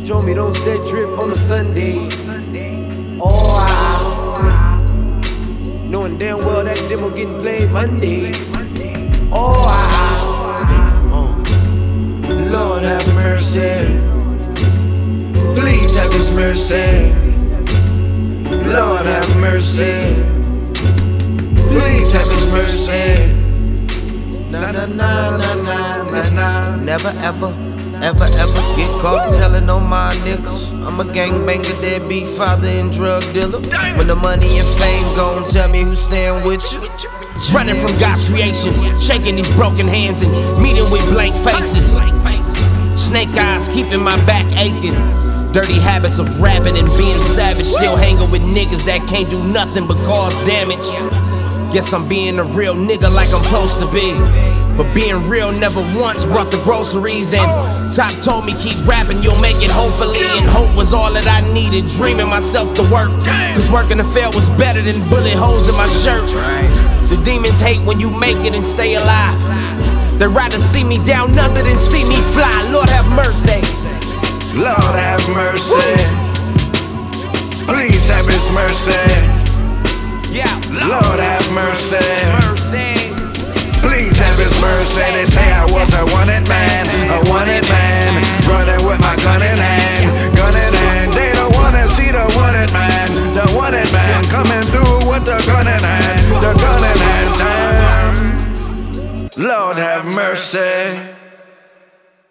told me don't set drip on a Sunday. Oh, knowing damn well that demo getting played Monday. Oh, Lord have mercy. Please have His mercy. Lord have mercy. Please have His mercy. Na na na na na na na. Never ever get caught telling on my niggas. I'm a gangbanger, deadbeat father and drug dealer. When the money and fame gon' tell me who's staying with you. Running from God's creations, shaking these broken hands and meeting with blank faces. Snake eyes keeping my back aching. Dirty habits of rapping and being savage. Still hanging with niggas that can't do nothing but cause damage. Guess I'm being a real nigga like I'm supposed to be. But being real never once brought the groceries. And Top told me keep rapping, you'll make it hopefully. And hope was all that I needed, dreaming myself to work. Cause working to fail was better than bullet holes in my shirt. The demons hate when you make it and stay alive. They'd rather see me down under than see me fly. Lord have mercy. Lord have mercy. Please have His mercy. Yeah, Lord have mercy. mercy. Please have His mercy. They say I was a wanted man, running with my gun in hand.